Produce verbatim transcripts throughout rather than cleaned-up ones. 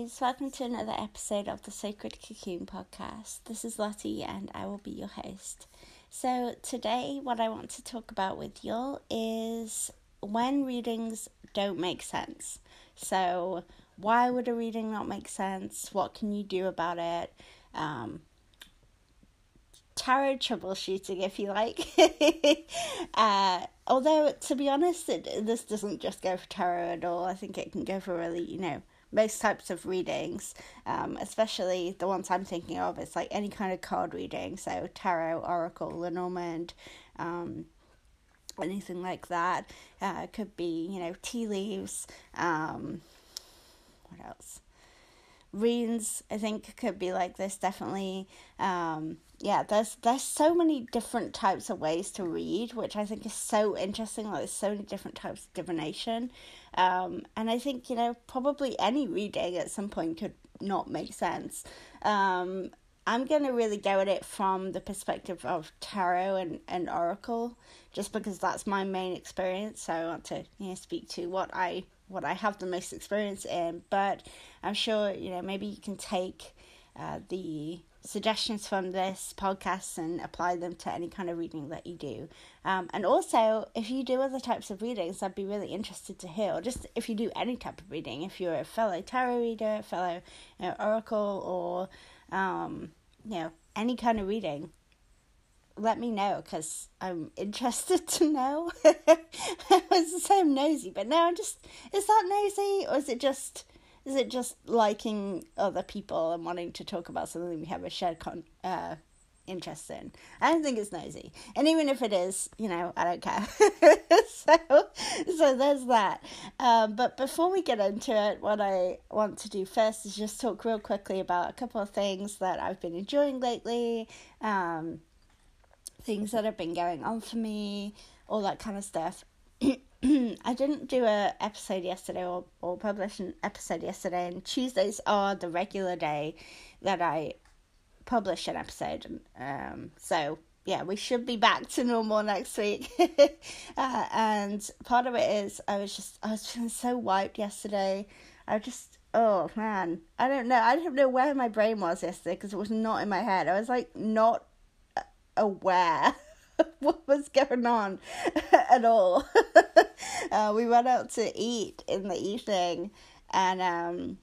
guys, welcome to another episode of the Sacred Cocoon podcast. This is Lottie and I will be your host. So today what I want to talk about with y'all is when readings don't make sense. So why would a reading not make sense? What can you do about it? Um, tarot troubleshooting, if you like. uh, although, to be honest, it, this doesn't just go for tarot at all. I think it can go for really, you know, most types of readings, um, especially the ones I'm thinking of. It's like any kind of card reading, so tarot, oracle, Lenormand, um, anything like that. Uh, it could be, you know, tea leaves, um, what else? Runes, I think, could be like this, definitely. Um, yeah, there's there's so many different types of ways to read, which I think is so interesting. Like, there's so many different types of divination. Um, and I think, you know, probably any reading at some point could not make sense. Um, I'm going to really go at it from the perspective of tarot and, and oracle, just because that's my main experience. So I want to, you know, speak to what I what I have the most experience in. But I'm sure, you know, maybe you can take uh, the suggestions from this podcast and apply them to any kind of reading that you do. Um, and also, if you do other types of readings, I'd be really interested to hear, or just if you do any type of reading, if you're a fellow tarot reader, fellow, you know, oracle, or, um, you know, any kind of reading, let me know, because I'm interested to know. I was to say I'm nosy, but no, I'm just, is that nosy, or is it just... Is it just liking other people and wanting to talk about something we have a shared con- uh, interest in? I don't think it's nosy. And even if it is, you know, I don't care. so, so there's that. Um, but before we get into it, what I want to do first is just talk real quickly about a couple of things that I've been enjoying lately, um, things that have been going on for me, all that kind of stuff. I didn't do a episode yesterday or, or publish an episode yesterday, and Tuesdays are the regular day that I publish an episode. Um, so, yeah, we should be back to normal next week. uh, and part of it is I was just, I was feeling so wiped yesterday. I just, oh, man. I don't know. I don't know where my brain was yesterday because it was not in my head. I was, like, not aware what was going on at all. uh, we went out to eat in the evening, and um,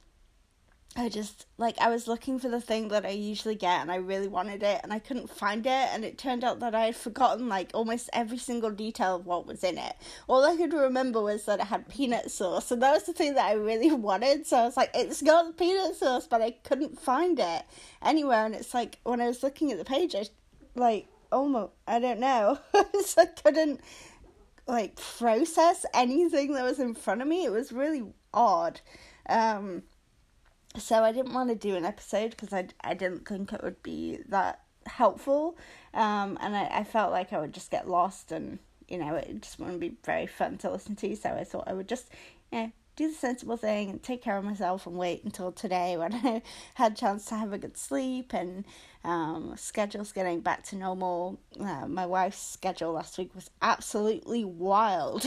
I just, like, I was looking for the thing that I usually get, and I really wanted it, and I couldn't find it, and it turned out that I had forgotten, like, almost every single detail of what was in it. All I could remember was that it had peanut sauce, and that was the thing that I really wanted, so I was like, it's got peanut sauce, but I couldn't find it anywhere, and it's like, when I was looking at the page, I, like, almost, I don't know, so I couldn't, like, process anything that was in front of me. It was really odd. Um, so I didn't want to do an episode because I, I didn't think it would be that helpful, um, and I, I felt like I would just get lost, and, you know, it just wouldn't be very fun to listen to, so I thought I would just, you know, do the sensible thing and take care of myself and wait until today when I had a chance to have a good sleep and um, schedule's getting back to normal. Uh, my wife's schedule last week was absolutely wild.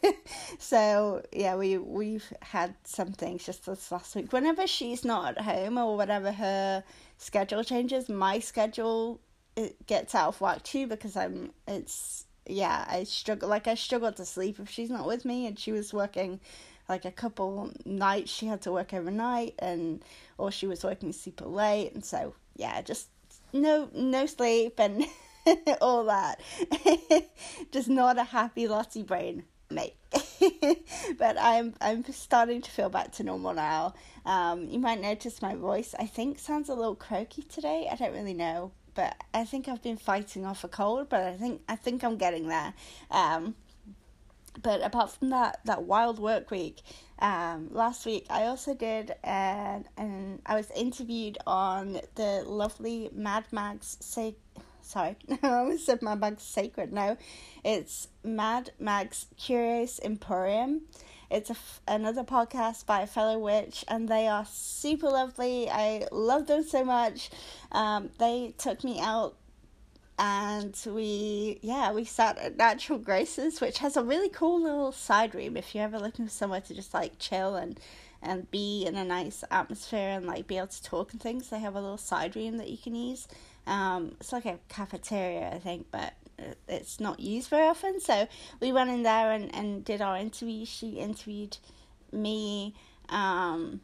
So, yeah, we, we've had some things just this last week. Whenever she's not at home or whatever her schedule changes, my schedule it gets out of whack too, because I'm, it's, yeah, I struggle, like I struggle to sleep if she's not with me, and she was working like a couple nights, she had to work overnight, and or she was working super late, and so yeah, just no no sleep and all that. Just not a happy Lottie brain, mate. But I'm I'm starting to feel back to normal now. Um, you might notice my voice, I think, sounds a little croaky today. I don't really know, but I think I've been fighting off a cold, but I think I think I'm getting there. Um, But apart from that, that wild work week, um, last week I also did, uh, and I was interviewed on the lovely Mad Mag's, Sa- sorry, I almost said Mad Mag's Sacred, no, it's Mad Mag's Curious Emporium. It's a f- another podcast by a fellow witch, and they are super lovely. I love them so much. Um, they took me out, and we, yeah, we sat at Natural Graces, which has a really cool little side room if you're ever looking for somewhere to just, like, chill and and be in a nice atmosphere and like be able to talk and things. They have a little side room that you can use. Um, it's like a cafeteria, I think, but it's not used very often. So we went in there and, and did our interview. She interviewed me. Um,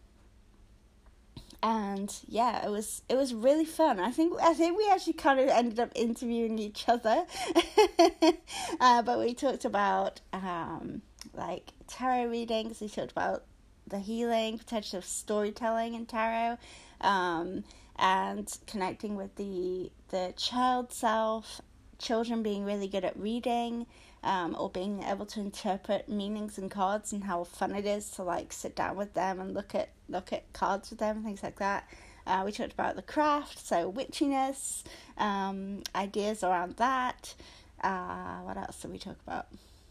and yeah, it was it was really fun. I think I think we actually kind of ended up interviewing each other. uh, but we talked about um, like tarot readings. We talked about the healing potential of storytelling in tarot, um, and connecting with the the child self, children being really good at reading, um, or being able to interpret meanings in cards, and how fun it is to like sit down with them and look at look at cards with them and things like that. Uh, we talked about the craft, so witchiness, um, ideas around that. Uh, what else did we talk about?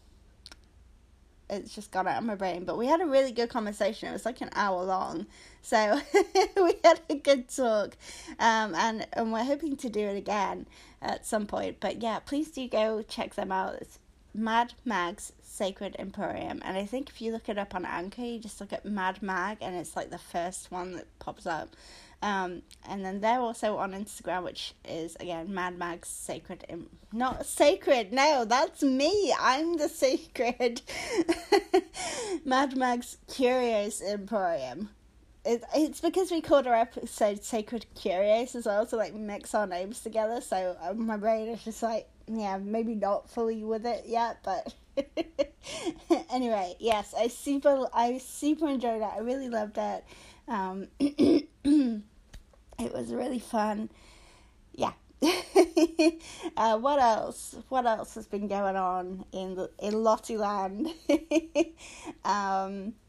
It's just gone out of my brain, but we had a really good conversation. It was like an hour long, so we had a good talk, um, and, and we're hoping to do it again at some point. But yeah, please do go check them out. It's Mad Mag's Sacred Emporium, and I think if you look it up on Anchor, you just look at Mad Mag, and it's like the first one that pops up. Um, and then they're also on Instagram, which is, again, Mad Mag's Sacred... Im- Not Sacred, no, that's me. I'm the sacred. Mad Mag's Curios Emporium. It, it's because we called our episode Sacred Curios as well, to, like, mix our names together. So uh, my brain is just like, yeah, maybe not fully with it yet, but... Anyway, yes, I super, I super enjoyed it. I really loved it. Um... It was really fun. Yeah. uh, what else? What else has been going on in the, in Lottieland? um,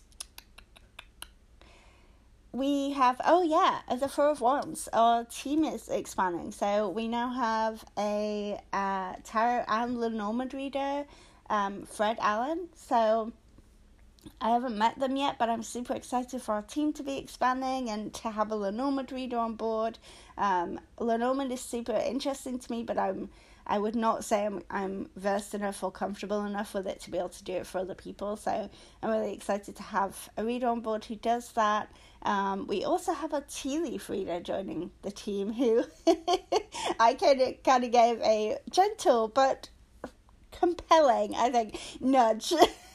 we have, oh yeah, the Four of Wands. Our team is expanding. So we now have a uh, tarot and Lenormand reader, um, Fred Allen. So I haven't met them yet, but I'm super excited for our team to be expanding and to have a Lenormand reader on board. Um, Lenormand is super interesting to me, but I'm I would not say I'm I'm versed enough or comfortable enough with it to be able to do it for other people. So I'm really excited to have a reader on board who does that. Um, we also have a tea leaf reader joining the team who I kind of kind of gave a gentle but compelling, I think, nudge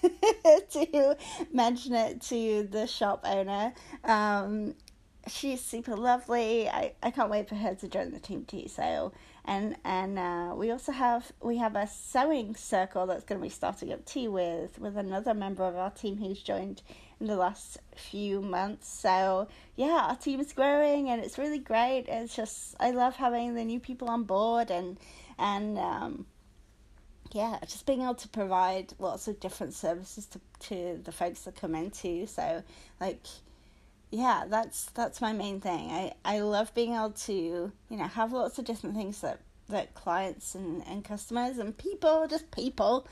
to mention it to the shop owner. Um, she's super lovely. I, I can't wait for her to join the team too. So and and uh, we also have we have a sewing circle that's going to be starting up too with with another member of our team who's joined in the last few months. So yeah, our team is growing and it's really great. It's just I love having the new people on board and and um. Yeah, just being able to provide lots of different services to, to the folks that come in too. So, like, yeah, that's that's my main thing. I, I love being able to, you know, have lots of different things that, that clients and, and customers and people, just people,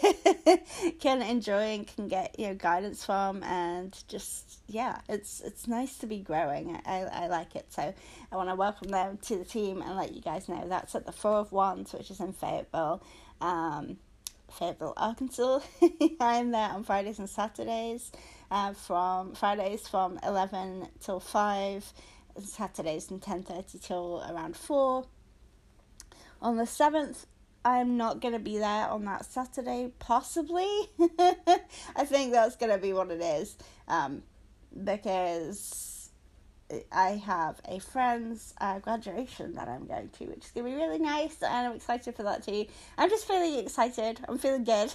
can enjoy and can get, you know, guidance from. And just, yeah, it's it's nice to be growing. I, I like it. So I want to welcome them to the team and let you guys know that's at the Four of Wands, which is in Fayetteville. Um, Fayetteville, Arkansas. I'm there on Fridays and Saturdays, uh, from Fridays from eleven till five, Saturdays from ten thirty till around four. On the seventh, I'm not going to be there on that Saturday, possibly. I think that's going to be what it is, um, because I have a friend's uh, graduation that I'm going to, which is going to be really nice, and I'm excited for that too. I'm just feeling excited. I'm feeling good.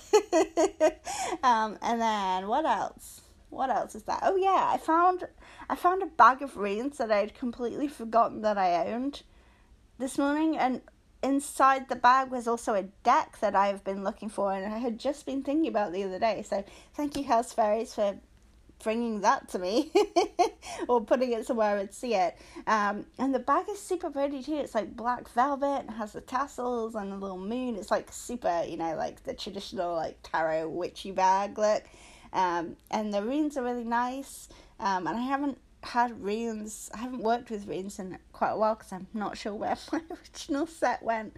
um, and then what else? What else is that? Oh yeah, I found I found a bag of runes that I'd completely forgotten that I owned this morning, and inside the bag was also a deck that I've been looking for, and I had just been thinking about the other day. So thank you, House Fairies, for bringing that to me or putting it somewhere and see it. Um, and the bag is super pretty too. It's like black velvet and has the tassels and a little moon. It's like super, you know, like the traditional like tarot witchy bag look. Um, and the runes are really nice. Um, and I haven't had runes, I haven't worked with runes in quite a while because I'm not sure where my original set went.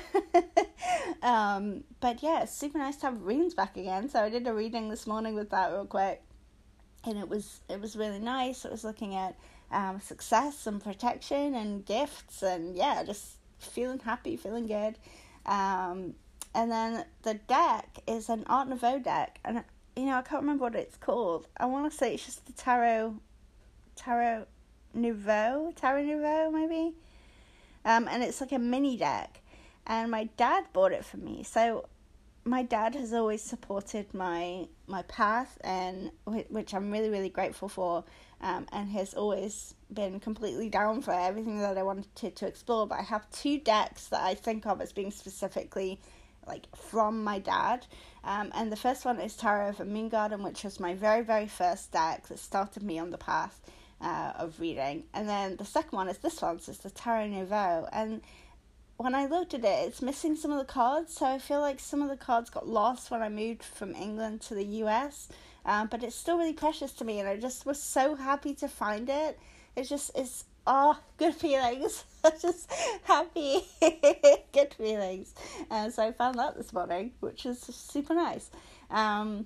um, but yeah, it's super nice to have runes back again. So I did a reading this morning with that real quick. and it was it was really nice. It was looking at um, success and protection and gifts, and yeah, just feeling happy, feeling good. Um, and then the deck is an Art Nouveau deck, and you know I can't remember what it's called. I want to say it's just the Tarot, Tarot Nouveau, Tarot Nouveau maybe. Um, and it's like a mini deck, and my dad bought it for me. So my dad has always supported my my path, and which I'm really really grateful for, um, and has always been completely down for everything that I wanted to, to explore. But I have two decks that I think of as being specifically like from my dad, um, and the first one is Tarot of a Moon Garden, which was my very very first deck that started me on the path uh, of reading, and then the second one is this one, so it's the Tarot Nouveau. And when I looked at it, it's missing some of the cards, so I feel like some of the cards got lost when I moved from England to the U S, um, but it's still really precious to me, and I just was so happy to find it. It's just, it's, oh, good feelings. I'm just happy, good feelings. And so I found that this morning, which is super nice. Um,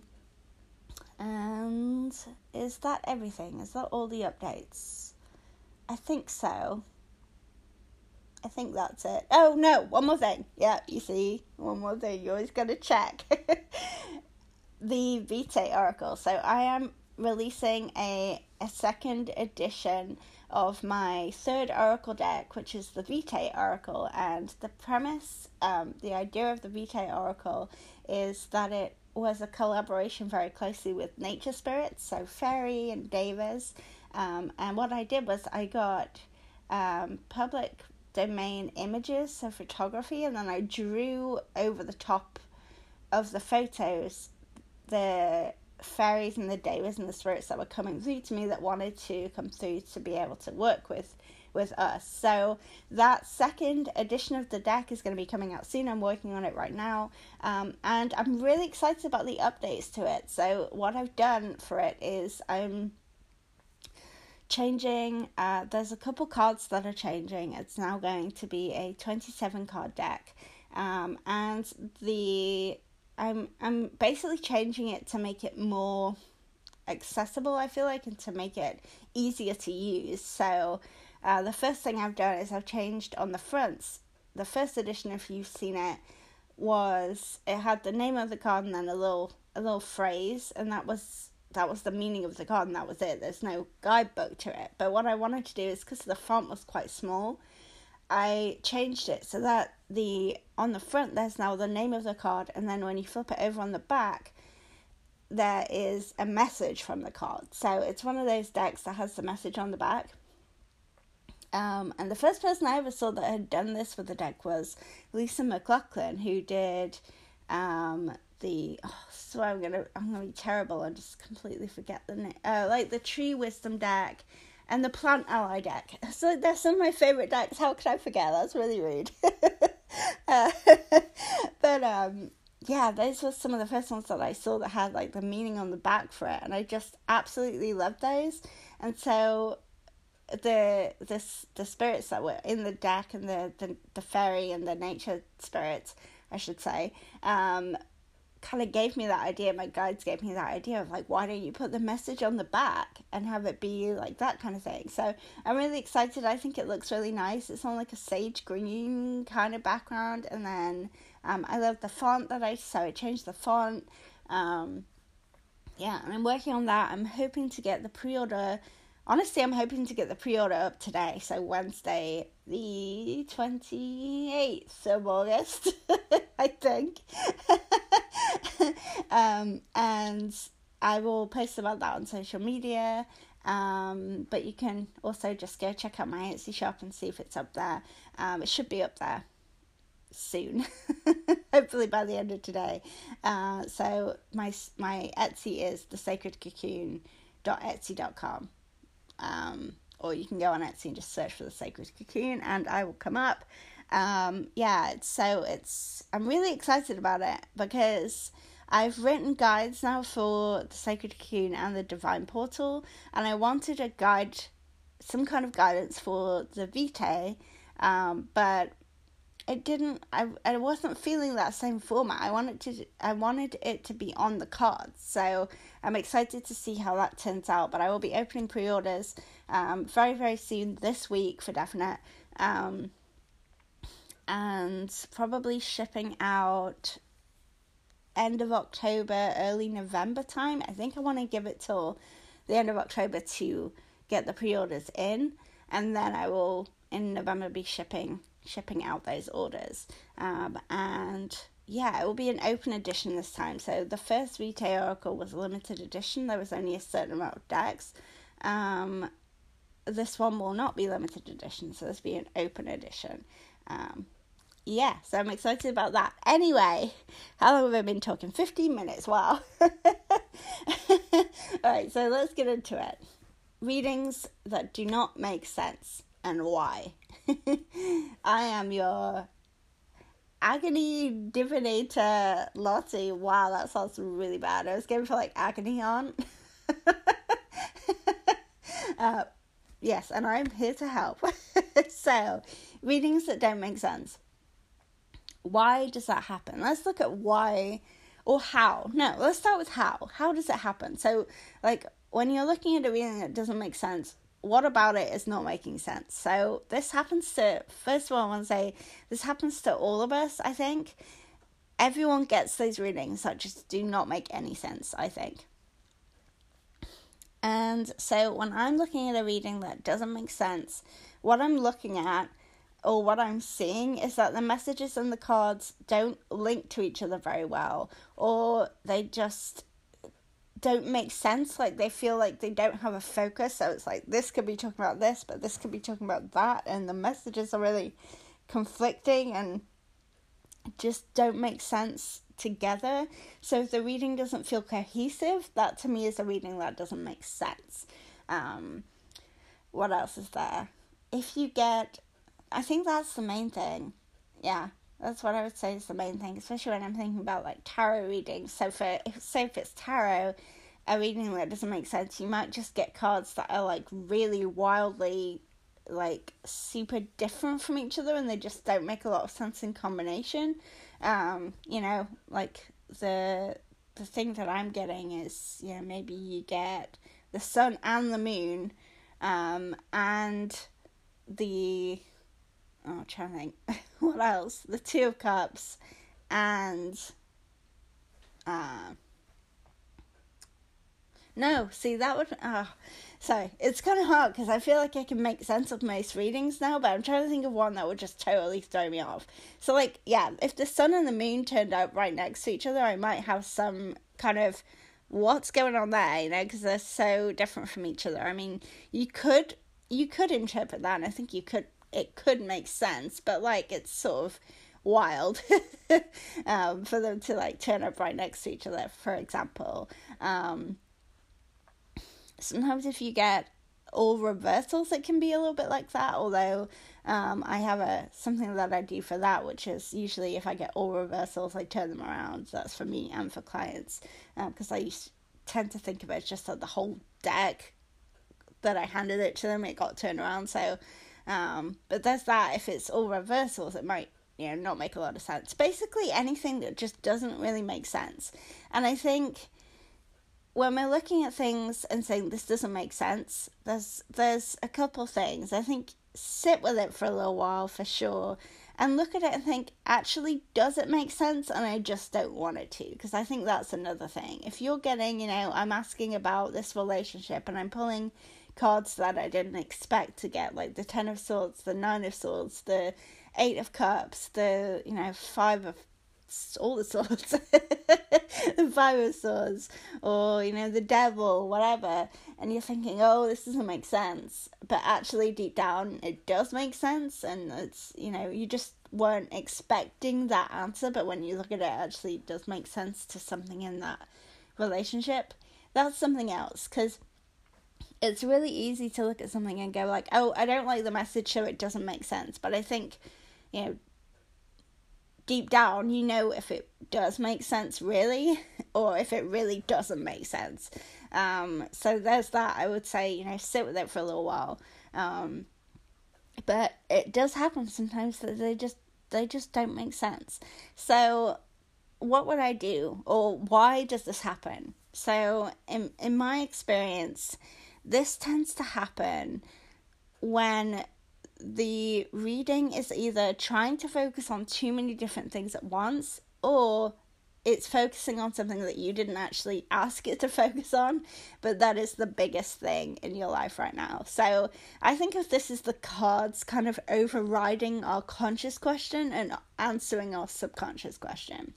and is that everything? Is that all the updates? I think so. I think that's it. Oh, no, one more thing. Yeah, you see, one more thing. You always got to check. The Vitae Oracle. So I am releasing a, a second edition of my third Oracle deck, which is the Vitae Oracle. And the premise, um, the idea of the Vitae Oracle is that it was a collaboration very closely with nature spirits, so fairy and devas. Um, and what I did was I got um, public domain images, so photography, and then I drew over the top of the photos the fairies and the devas and the spirits that were coming through to me that wanted to come through to be able to work with with us. So that second edition of the deck is going to be coming out soon. I'm working on it right now, um, and I'm really excited about the updates to it. So what I've done for it is I'm changing, uh, there's a couple cards that are changing. It's now going to be a twenty-seven card deck, um, and the I'm I'm basically changing it to make it more accessible, I feel like, and to make it easier to use. So uh, the first thing I've done is I've changed on the fronts. The first edition, if you've seen it, was it had the name of the card and then a little a little phrase, and that was that was the meaning of the card, and that was it. There's no guidebook to it. But what I wanted to do is, because the font was quite small, I changed it so that the on the front there's now the name of the card, and then when you flip it over on the back, there is a message from the card. So it's one of those decks that has the message on the back. Um, and the first person I ever saw that had done this with the deck was Lisa McLaughlin, who did um, the oh, so I'm gonna I'm gonna be terrible and just completely forget the name. Uh, like the Tree Wisdom deck and the Plant Ally deck. So they're some of my favorite decks. How could I forget? That's really rude. uh, but um, yeah, those were some of the first ones that I saw that had like the meaning on the back for it, and I just absolutely loved those. And so the the the spirits that were in the deck, and the the, the fairy and the nature spirits, I should say, um, kind of gave me that idea. My guides gave me that idea of like, why don't you put the message on the back and have it be like that kind of thing. So I'm really excited. I think it looks really nice. It's on like a sage green kind of background, and then um, I love the font that I so I changed the font. Um, yeah, and I'm working on that. I'm hoping to get the pre-order. Honestly, I'm hoping to get the pre-order up today, so Wednesday, the twenty-eighth of August, I think. um, and I will post about that on social media, um, but you can also just go check out my Etsy shop and see if it's up there. Um, it should be up there soon, hopefully by the end of today. Uh, so my my Etsy is the sacred cocoon dot etsy dot com. Um, or you can go on Etsy and just search for the Sacred Cocoon and I will come up. Um, yeah, it's, so it's, I'm really excited about it because I've written guides now for the Sacred Cocoon and the Divine Portal, and I wanted a guide, some kind of guidance for the Vitae, um, but it didn't, I, I wasn't feeling that same format. I wanted to, I wanted it to be on the cards. So I'm excited to see how that turns out, but I will be opening pre-orders um, very, very soon this week for definite. Um, and probably shipping out end of October, early November time. I think I want to give it till the end of October to get the pre-orders in, and then I will in November be shipping shipping out those orders. Um, and yeah, it will be an open edition this time. So the first Vitae Oracle was a limited edition. There was only a certain amount of decks. Um, this one will not be limited edition, so this will be an open edition. Um, yeah, so I'm excited about that. Anyway, how long have I been talking? fifteen minutes, wow. Alright, so let's get into it. Readings that do not make sense and why. I am your agony divinator, Lottie. Wow, that sounds really bad. I was going for like agony aunt. uh, yes, and I'm here to help. So, readings that don't make sense. Why does that happen? Let's look at why or how. No, let's start with how. How does it happen? So, like, when you're looking at a reading that doesn't make sense, what about it is not making sense? So, this happens to, first of all, I want to say, this happens to all of us, I think. Everyone gets those readings that just do not make any sense, I think. And so, when I'm looking at a reading that doesn't make sense, what I'm looking at or what I'm seeing is that the messages and the cards don't link to each other very well, or they just don't make sense. Like, they feel like they don't have a focus, so it's like this could be talking about this, but this could be talking about that, and the messages are really conflicting and just don't make sense together. So if the reading doesn't feel cohesive, that to me is a reading that doesn't make sense. Um, what else is there? If you get I think that's the main thing. Yeah, that's what I would say is the main thing, especially when I'm thinking about, like, tarot readings. So, for say if it's tarot, a reading that doesn't make sense, you might just get cards that are, like, really wildly, like, super different from each other, and they just don't make a lot of sense in combination. Um, you know, like, the the thing that I'm getting is, you know, maybe you get the sun and the moon, um, and the... Oh, I'm trying to think. What else? The Two of Cups and... Uh, no, see, that would... Oh, sorry. It's kind of hard because I feel like I can make sense of most readings now, but I'm trying to think of one that would just totally throw me off. So, like, yeah, if the sun and the moon turned out right next to each other, I might have some kind of... What's going on there, you know, because they're so different from each other. I mean, you could... You could interpret that, and I think you could... It could make sense, but, like, it's sort of wild um, for them to, like, turn up right next to each other, for example. Um, sometimes if you get all reversals, it can be a little bit like that, although um, I have a something that I do for that, which is usually if I get all reversals, I turn them around. That's for me and for clients, because um, I used, tend to think of it just that the whole deck that I handed it to them, it got turned around, so... Um, but there's that. If it's all reversals, it might, you know, not make a lot of sense. Basically, anything that just doesn't really make sense. And I think when we're looking at things and saying this doesn't make sense, there's there's a couple things. I think sit with it for a little while for sure, and look at it and think, actually, does it make sense? And I just don't want it to, because I think that's another thing. If you're getting, you know, I'm asking about this relationship and I'm pulling cards that I didn't expect to get, like the Ten of Swords, the Nine of Swords, the Eight of Cups, the, you know, Five of all the swords, the Five of Swords, or, you know, the Devil, whatever, and you're thinking, oh, this doesn't make sense, but actually deep down it does make sense, and it's, you know, you just weren't expecting that answer, but when you look at it, it actually does make sense to something in that relationship. That's something else, because it's really easy to look at something and go like, oh, I don't like the message, so it doesn't make sense. But I think, you know, deep down, you know if it does make sense really, or if it really doesn't make sense. Um, so there's that. I would say, you know, sit with it for a little while. Um, but it does happen sometimes that they just they just don't make sense. So what would I do, or why does this happen? So in in my experience, this tends to happen when the reading is either trying to focus on too many different things at once, or it's focusing on something that you didn't actually ask it to focus on, but that is the biggest thing in your life right now. So I think of this as the cards kind of overriding our conscious question and answering our subconscious question.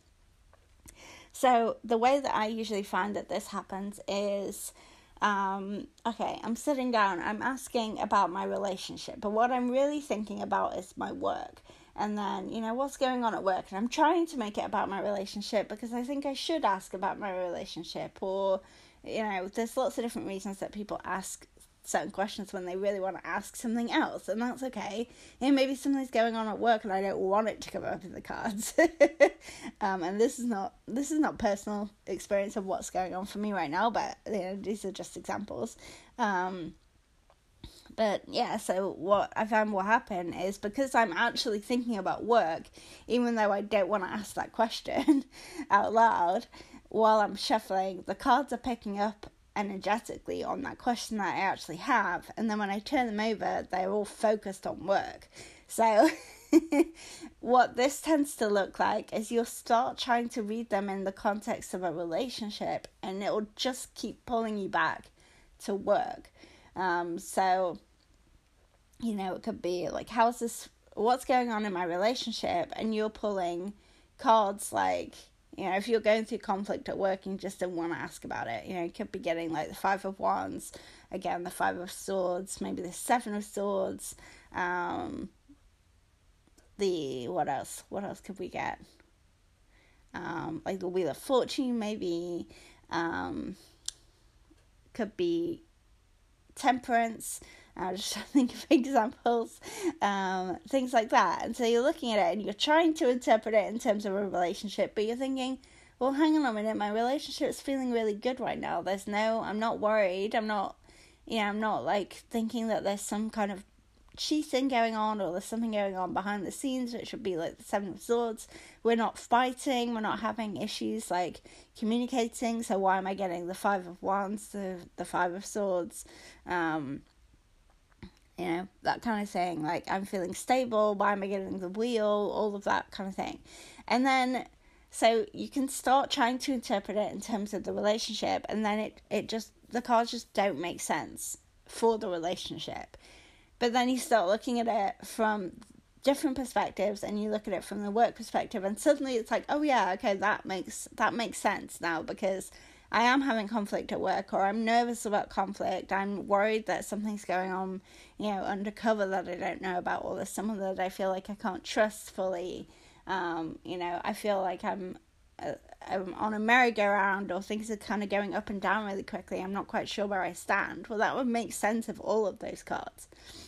So the way that I usually find that this happens is, um, okay, I'm sitting down, I'm asking about my relationship, but what I'm really thinking about is my work. And then, you know, what's going on at work? And I'm trying to make it about my relationship because I think I should ask about my relationship. Or, you know, there's lots of different reasons that people ask certain questions when they really want to ask something else. And that's okay. And maybe something's going on at work and I don't want it to come up in the cards. um, and this is not this is not personal experience of what's going on for me right now. But, you know, these are just examples. Um But yeah, so what I found will happen is because I'm actually thinking about work, even though I don't want to ask that question out loud, while I'm shuffling, the cards are picking up energetically on that question that I actually have. And then when I turn them over, they're all focused on work. So what this tends to look like is you'll start trying to read them in the context of a relationship, and it'll just keep pulling you back to work. Um, so, you know, it could be like, how's this, what's going on in my relationship? And you're pulling cards like, you know, if you're going through conflict at work and you just don't want to ask about it, you know, you could be getting like the Five of Wands, again, the Five of Swords, maybe the Seven of Swords, um, the, what else, what else could we get? Um, like the Wheel of Fortune, maybe, um, could be Temperance. I'm just trying to think of examples, um, things like that. And so you're looking at it and you're trying to interpret it in terms of a relationship, but you're thinking, well, hang on a minute, my relationship's feeling really good right now. There's no, I'm not worried. I'm not, you know, I'm not like thinking that there's some kind of cheating going on or there's something going on behind the scenes, which would be like the Seven of Swords. We're not fighting, we're not having issues like communicating, so why am I getting the Five of Wands, the, the Five of Swords, um, you know, that kind of thing, like I'm feeling stable, why am I getting the Wheel, all of that kind of thing. And then, so you can start trying to interpret it in terms of the relationship, and then it, it just, the cards just don't make sense for the relationship. But then you start looking at it from different perspectives, and you look at it from the work perspective, and suddenly it's like, oh yeah, okay, that makes that makes sense now, because I am having conflict at work, or I'm nervous about conflict, I'm worried that something's going on, you know, undercover that I don't know about, or there's someone that I feel like I can't trust fully, um, you know, I feel like I'm, uh, I'm on a merry-go-round, or things are kind of going up and down really quickly, I'm not quite sure where I stand. Well, that would make sense of all of those cards.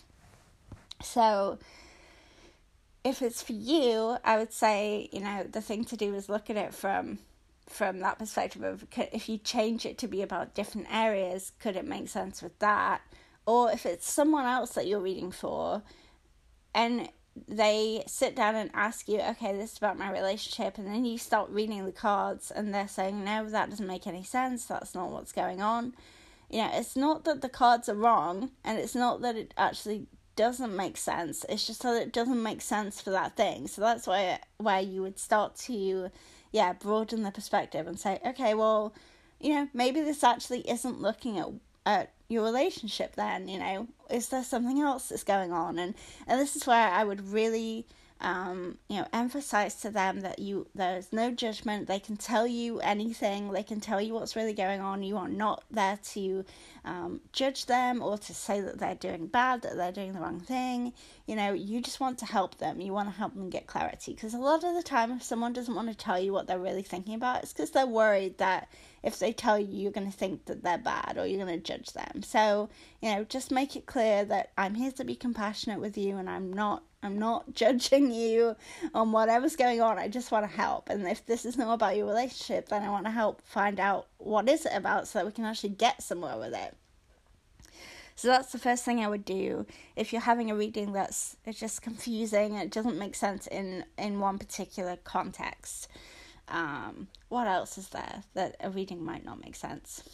So if it's for you, I would say, you know, the thing to do is look at it from from that perspective of, if you change it to be about different areas, could it make sense with that? Or if it's someone else that you're reading for and they sit down and ask you, okay, this is about my relationship, and then you start reading the cards and they're saying, no, that doesn't make any sense, that's not what's going on. You know, it's not that the cards are wrong, and it's not that it actually doesn't make sense, it's just that it doesn't make sense for that thing. So that's why where you would start to yeah broaden the perspective and say, okay, well, you know, maybe this actually isn't looking at at your relationship then, you know, is there something else that's going on? And and this is where I would really um you know emphasize to them that you there's no judgment. They can tell you anything, they can tell you what's really going on. You are not there to um judge them or to say that they're doing bad, that they're doing the wrong thing. You know, you just want to help them, you want to help them get clarity, because a lot of the time if someone doesn't want to tell you what they're really thinking about, it's because they're worried that if they tell you, you're going to think that they're bad or you're going to judge them. So, you know, just make it clear that I'm here to be compassionate with you, and I'm not I'm not judging you on whatever's going on. I just want to help. And if this is not about your relationship, then I want to help find out what is it about so that we can actually get somewhere with it. So that's the first thing I would do if you're having a reading that's it's just confusing and it doesn't make sense in, in one particular context. Um, what else is there that a reading might not make sense?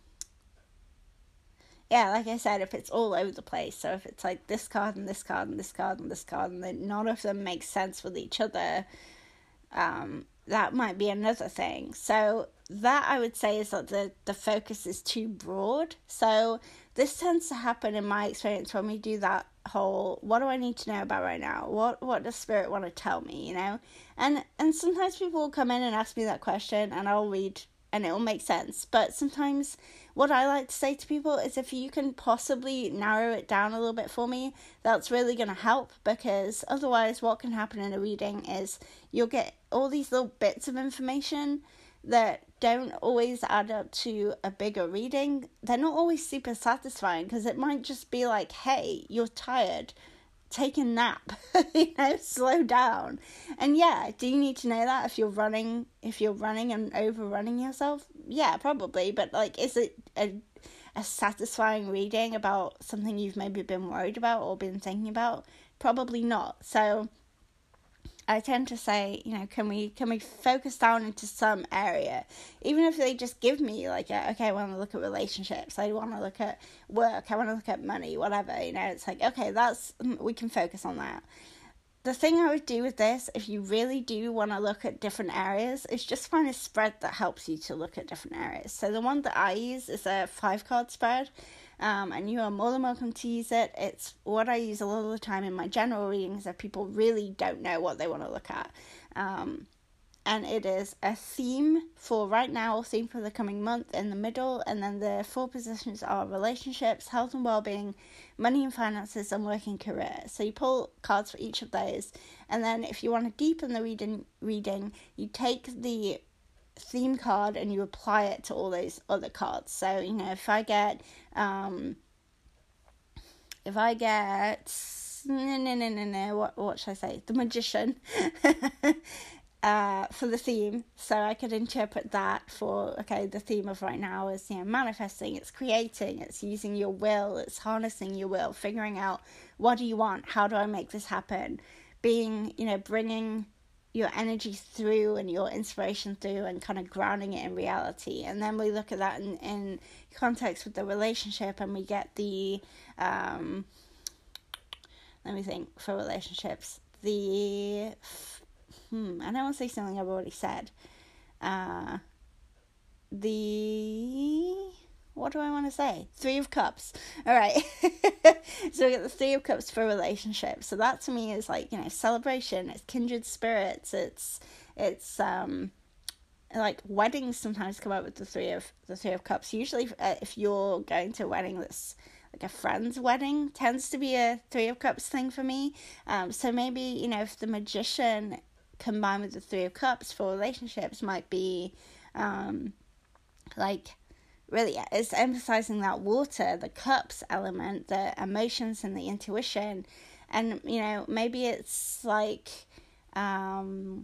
Yeah, like I said, if it's all over the place, so if it's like this card and this card and this card and this card, and then none of them make sense with each other, um, that might be another thing. So that I would say is that the, the focus is too broad. So this tends to happen in my experience when we do that whole, what do I need to know about right now? What what does Spirit want to tell me, you know? And and sometimes people will come in and ask me that question and I'll read and it will make sense. But sometimes what I like to say to people is if you can possibly narrow it down a little bit for me, that's really going to help, because otherwise what can happen in a reading is you'll get all these little bits of information that don't always add up to a bigger reading. They're not always super satisfying, because it might just be like, hey, you're tired, take a nap, you know, slow down. And yeah, do you need to know that if you're running, if you're running and overrunning yourself? Yeah, probably. But like, is it a, a satisfying reading about something you've maybe been worried about or been thinking about? Probably not. So I tend to say, you know, can we can we focus down into some area, even if they just give me like, a, okay, I want to look at relationships, I want to look at work, I want to look at money, whatever, you know, it's like, okay, that's, we can focus on that. The thing I would do with this, if you really do want to look at different areas, is just find a spread that helps you to look at different areas. So the one that I use is a five card spread. Um, and you are more than welcome to use it. It's what I use a lot of the time in my general readings if people really don't know what they want to look at. Um, and it is a theme for right now, theme for the coming month in the middle, and then the four positions are relationships, health and well-being, money and finances, and working career. So you pull cards for each of those, and then if you want to deepen the reading, reading, you take the theme card and you apply it to all those other cards. So, you know, if I get um if I get no no no no no what what should I say the Magician uh for the theme, so I could interpret that for, okay, the theme of right now is, you know, manifesting, it's creating, it's using your will, it's harnessing your will, figuring out what do you want, how do I make this happen, being, you know, bringing your energy through and your inspiration through and kind of grounding it in reality. And then we look at that in, in context with the relationship, and we get the, um, let me think, for relationships, the, hmm, I don't want to say something I've already said, uh, the, what do I want to say? Three of Cups. All right. So we get the Three of Cups for relationships. So that to me is like, you know, celebration. It's kindred spirits. It's, it's, um, like weddings sometimes come up with the Three of, the Three of Cups. Usually uh, if you're going to a wedding that's like a friend's wedding, tends to be a Three of Cups thing for me. Um, so maybe, you know, if the Magician combined with the Three of Cups for relationships might be, um, like, really, it's emphasizing that water, the cups element, the emotions and the intuition. And, you know, maybe it's like um,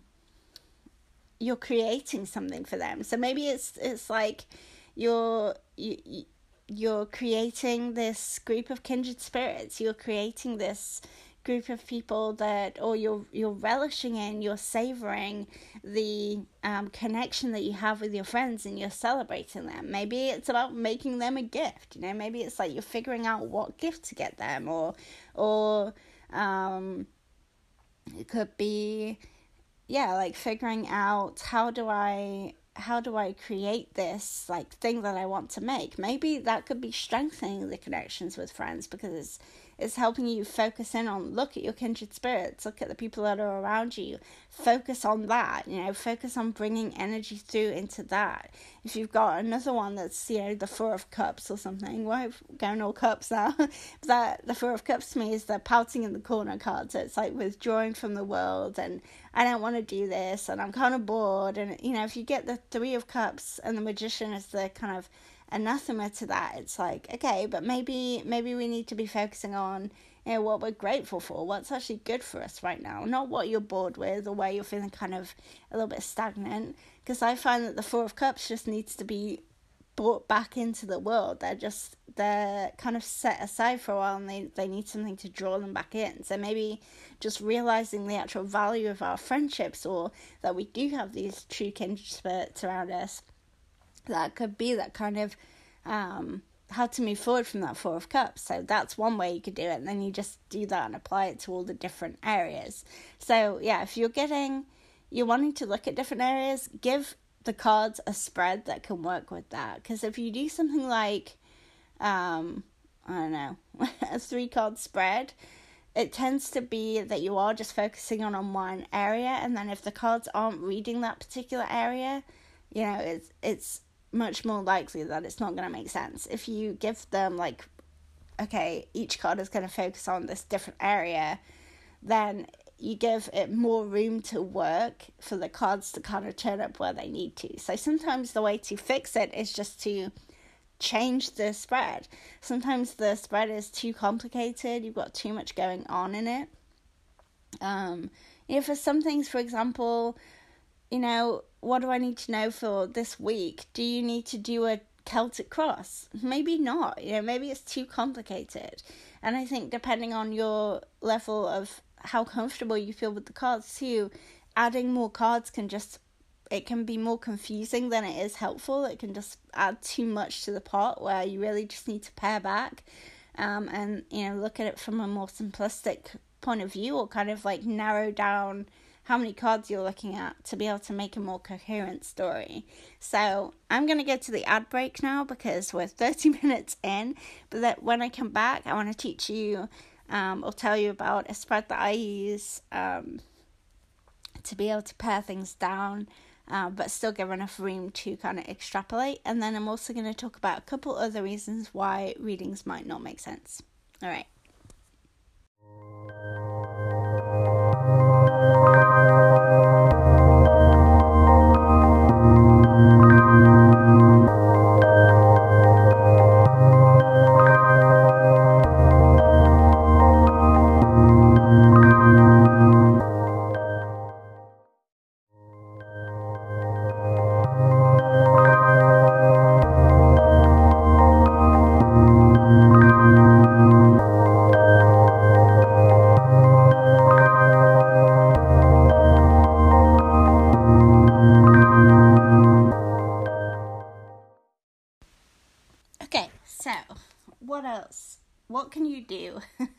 you're creating something for them. So maybe it's it's like you're you, you're creating this group of kindred spirits. You're creating this group of people that, or you're you're relishing in, you're savoring the um, connection that you have with your friends, and you're celebrating them. Maybe it's about making them a gift, you know, maybe it's like you're figuring out what gift to get them, or or um, it could be, yeah, like figuring out how do I how do I create this like thing that I want to make. Maybe that could be strengthening the connections with friends, because it's It's helping you focus in on, look at your kindred spirits, look at the people that are around you, focus on that, you know, focus on bringing energy through into that. If you've got another one that's, you know, the Four of Cups or something, well, I'm going all cups now, that the Four of Cups to me is the pouting in the corner card, so it's like withdrawing from the world, and I don't want to do this, and I'm kind of bored, and, you know, if you get the Three of Cups and the Magician is the kind of anathema to that, it's like, okay, but maybe maybe we need to be focusing on, you know, what we're grateful for, what's actually good for us right now, not what you're bored with or where you're feeling kind of a little bit stagnant. Because I find that the Four of Cups just needs to be brought back into the world. They're just, they're kind of set aside for a while, and they, they need something to draw them back in. So maybe just realizing the actual value of our friendships, or that we do have these true kindred spirits around us, that could be that kind of um, how to move forward from that Four of Cups. So that's one way you could do it, and then you just do that and apply it to all the different areas. So yeah, if you're getting, you're wanting to look at different areas, give the cards a spread that can work with that. Because if you do something like, um, I don't know, a three card spread, it tends to be that you are just focusing on, on one area, and then if the cards aren't reading that particular area, you know, it's it's much more likely that it's not going to make sense. If you give them, like, okay, each card is going to focus on this different area, then you give it more room to work for the cards to kind of turn up where they need to. So sometimes the way to fix it is just to change the spread. Sometimes the spread is too complicated, you've got too much going on in it. Um, you know, for some things, for example, you know, what do I need to know for this week? Do you need to do a Celtic cross? Maybe not. You know, maybe it's too complicated. And I think depending on your level of how comfortable you feel with the cards too, adding more cards can just, it can be more confusing than it is helpful. It can just add too much to the pot, where you really just need to pare back um, and, you know, look at it from a more simplistic point of view, or kind of like narrow down how many cards you're looking at to be able to make a more coherent story. So I'm going to go to the ad break now, because we're thirty minutes in, but that when I come back, I want to teach you um, or tell you about a spread that I use um, to be able to pare things down, uh, but still give enough room to kind of extrapolate. And then I'm also going to talk about a couple other reasons why readings might not make sense. All right. What can you do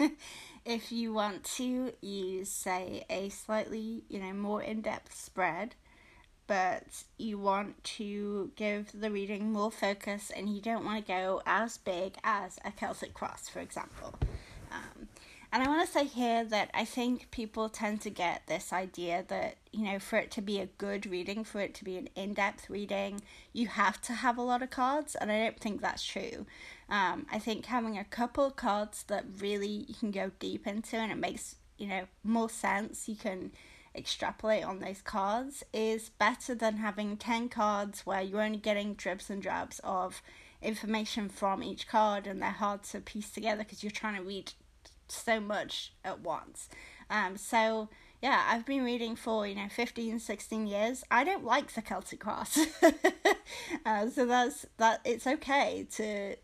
if you want to use, say, a slightly, you know, more in-depth spread, but you want to give the reading more focus and you don't want to go as big as a Celtic cross, for example? Um, and I want to say here that I think people tend to get this idea that, you know, for it to be a good reading, for it to be an in-depth reading, you have to have a lot of cards, and I don't think that's true. Um, I think having a couple of cards that really you can go deep into and it makes, you know, more sense, you can extrapolate on those cards, is better than having ten cards where you're only getting dribs and drabs of information from each card, and they're hard to piece together because you're trying to read so much at once. Um, so yeah, I've been reading for, you know, fifteen, sixteen years. I don't like the Celtic cross. uh, so that's, that it's okay to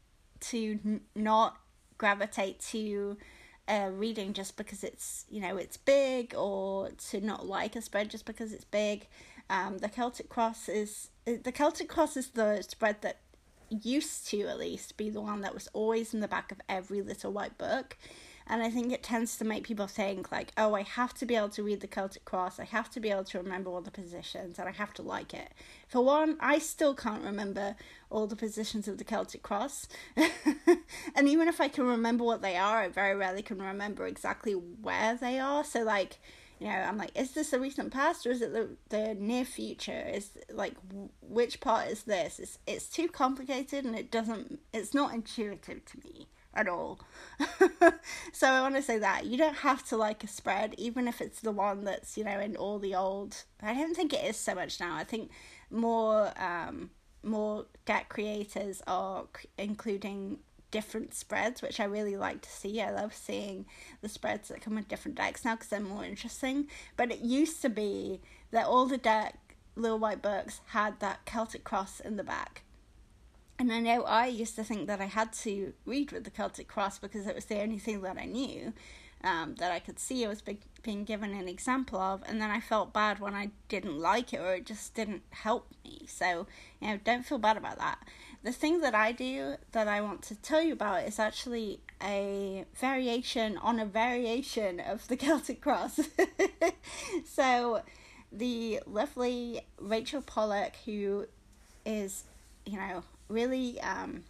to n- not gravitate to a reading just because it's, you know, it's big, or to not like a spread just because it's big. Um, the Celtic cross is, the Celtic cross is the spread that used to, at least, be the one that was always in the back of every little white book. And I think it tends to make people think, like, oh, I have to be able to read the Celtic cross, I have to be able to remember all the positions, and I have to like it. For one, I still can't remember all the positions of the Celtic cross. And even if I can remember what they are, I very rarely can remember exactly where they are. So, like, you know, I'm like, is this the recent past, or is it the, the near future? Is, like, w- which part is this? It's, it's too complicated, and it doesn't, it's not intuitive to me at all. So I want to say that you don't have to like a spread, even if it's the one that's, you know, in all the old, I don't think it is so much now. I think more um more deck creators are c- including different spreads, which I really like to see. I love seeing the spreads that come with different decks now because they're more interesting. But it used to be that all the deck little white books had that Celtic cross in the back. And I know I used to think that I had to read with the Celtic Cross because it was the only thing that I knew, um, that I could see I was be- being given an example of, and then I felt bad when I didn't like it or it just didn't help me. So, you know, don't feel bad about that. The thing that I do that I want to tell you about is actually a variation on a variation of the Celtic Cross. So, the lovely Rachel Pollack, who is, you know, really, um,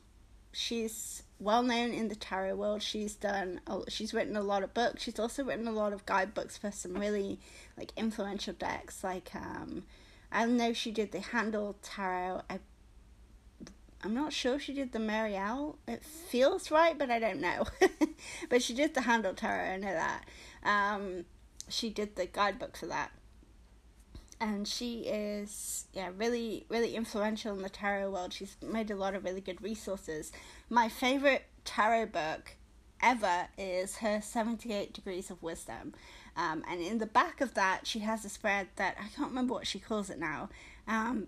she's well known in the tarot world. She's done, she's written a lot of books. She's also written a lot of guidebooks for some really like influential decks. Like, um, I know she did the Handel Tarot. I, I'm not sure she did the Marielle. It feels right, but I don't know. But she did the Handel Tarot. I know that. Um, she did the guidebook for that. And she is, yeah, really, really influential in the tarot world. She's made a lot of really good resources. My favourite tarot book ever is her seventy-eight Degrees of Wisdom. Um, and in the back of that, she has a spread that, I can't remember what she calls it now. Um,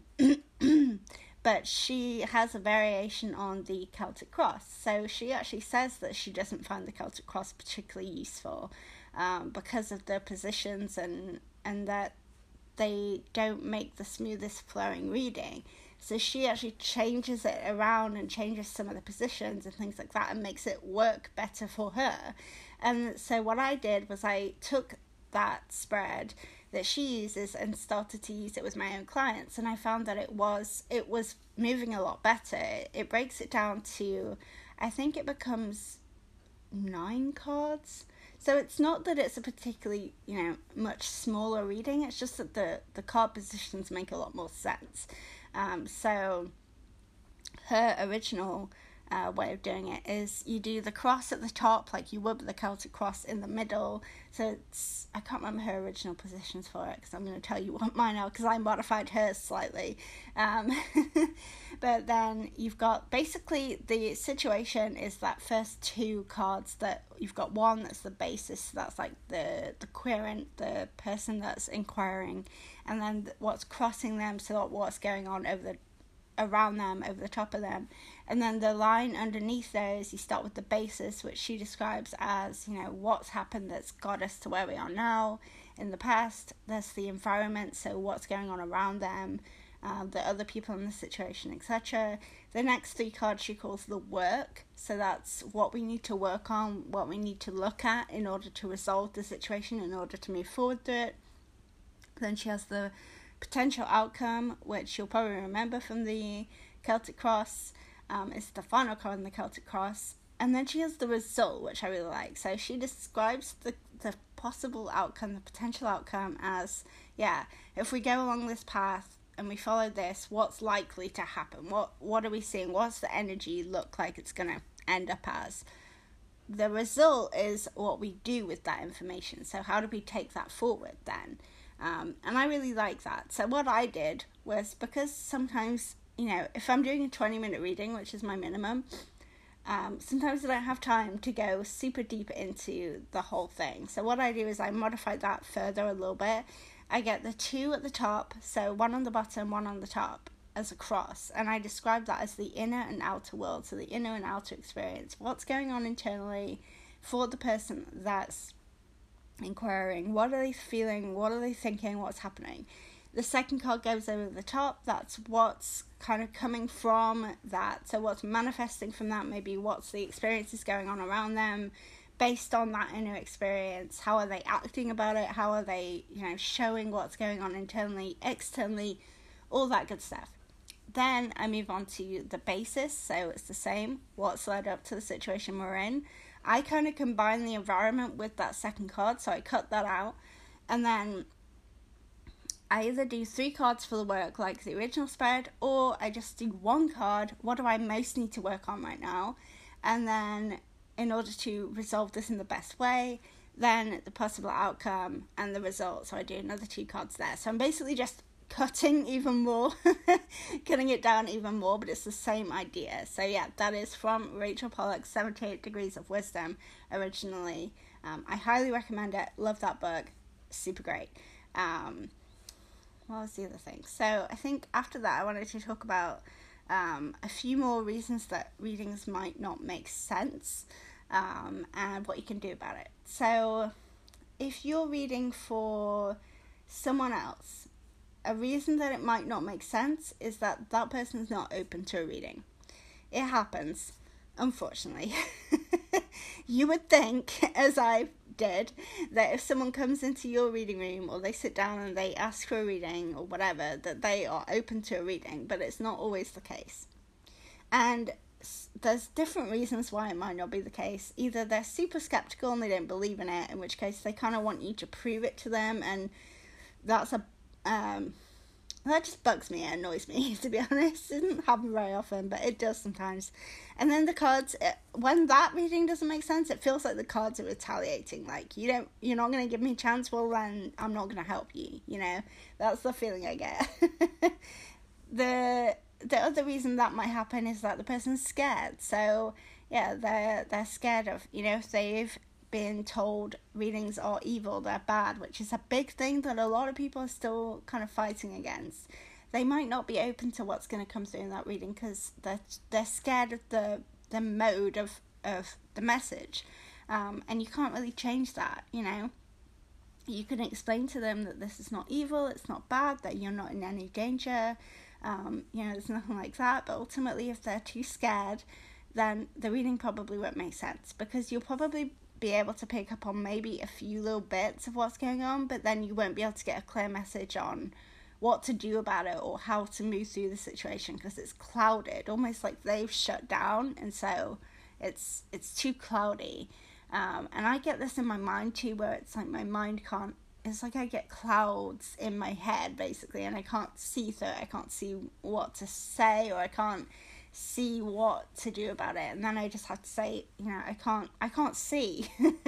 but she has a variation on the Celtic Cross. So she actually says that she doesn't find the Celtic Cross particularly useful um, because of the positions and, and that they don't make the smoothest flowing reading. So she actually changes it around and changes some of the positions and things like that and makes it work better for her. And so what I did was I took that spread that she uses and started to use it with my own clients, and I found that it was it was moving a lot better. It breaks it down to, I think it becomes nine cards. So it's not that it's a particularly, you know, much smaller reading. It's just that the, the card positions make a lot more sense. Um, so her original uh, way of doing it is you do the cross at the top, like you would the Celtic Cross in the middle. So it's, I can't remember her original positions for it because I'm going to tell you what mine are because I modified hers slightly. Um, but then you've got basically the situation is that first two cards that you've got one that's the basis, so that's like the, the querent, the person that's inquiring, and then what's crossing them, so what's going on over the around them, over the top of them. And then the line underneath those, you start with the basis, which she describes as, you know, what's happened that's got us to where we are now. In the past, there's the environment, so what's going on around them, uh, the other people in the situation, et cetera. The next three cards she calls the work, so that's what we need to work on, what we need to look at in order to resolve the situation, in order to move forward through it. Then she has the potential outcome, which you'll probably remember from the Celtic Cross. Um, it's the final card in the Celtic Cross. And then she has the result, which I really like. So she describes the, the possible outcome, the potential outcome as, yeah, if we go along this path and we follow this, what's likely to happen? What what are we seeing? What's the energy look like it's going to end up as? The result is what we do with that information. So how do we take that forward then? Um, and I really like that. So what I did was, because sometimes, you know, if I'm doing a twenty minute reading, which is my minimum, um, sometimes I don't have time to go super deep into the whole thing. So what I do is I modify that further a little bit. I get the two at the top, so one on the bottom, one on the top, as a cross. And I describe that as the inner and outer world. So the inner and outer experience. What's going on internally for the person that's inquiring, what are they feeling, what are they thinking, what's happening. The second card goes over the top, that's what's kind of coming from that, so what's manifesting from that, maybe what's the experiences going on around them based on that inner experience, how are they acting about it, how are they, you know, showing what's going on internally, externally, all that good stuff. Then I move on to the basis, so it's the same, what's led up to the situation we're in. I kind of combine the environment with that second card, so I cut that out. And then I either do three cards for the work, like the original spread, or I just do one card, what do I most need to work on right now? And then, in order to resolve this in the best way, then the possible outcome and the result. So I do another two cards there. So I'm basically just cutting even more, cutting it down even more, but it's the same idea. So yeah, that is from Rachel Pollack's seventy-eight Degrees of Wisdom originally. Um, I highly recommend it. Love that book. Super great. Um, what was the other thing? So I think after that I wanted to talk about um, a few more reasons that readings might not make sense, um, and what you can do about it. So if you're reading for someone else, a reason that it might not make sense is that that person's not open to a reading. It happens, unfortunately. You would think, as I did, that if someone comes into your reading room or they sit down and they ask for a reading or whatever, that they are open to a reading, but it's not always the case. And there's different reasons why it might not be the case. Either they're super skeptical and they don't believe in it, in which case they kind of want you to prove it to them, and that's a um that just bugs me, it annoys me, to be honest. It doesn't happen very often, but it does sometimes. And then the cards, it, when that reading doesn't make sense, it feels like the cards are retaliating. Like, you don't, you're not going to give me a chance, well then I'm not going to help you, you know? That's the feeling I get. the the other reason that might happen is that the person's scared. So, yeah, they're, they're scared of, you know, if they've been told readings are evil, they're bad, which is a big thing that a lot of people are still kind of fighting against. They might not be open to what's going to come through in that reading because they're they're scared of the the mode of of the message, um, and you can't really change that. You know, you can explain to them that this is not evil, it's not bad, that you're not in any danger. Um, you know, there's nothing like that. But ultimately, if they're too scared, then the reading probably won't make sense, because you'll probably be able to pick up on maybe a few little bits of what's going on, but then you won't be able to get a clear message on what to do about it or how to move through the situation, because it's clouded, almost like they've shut down, and so it's it's too cloudy. Um, and I get this in my mind too, where it's like my mind can't, it's like I get clouds in my head basically, and I can't see through it. I can't see what to say, or I can't see what to do about it, and then I just have to say, you know, I can't I can't see.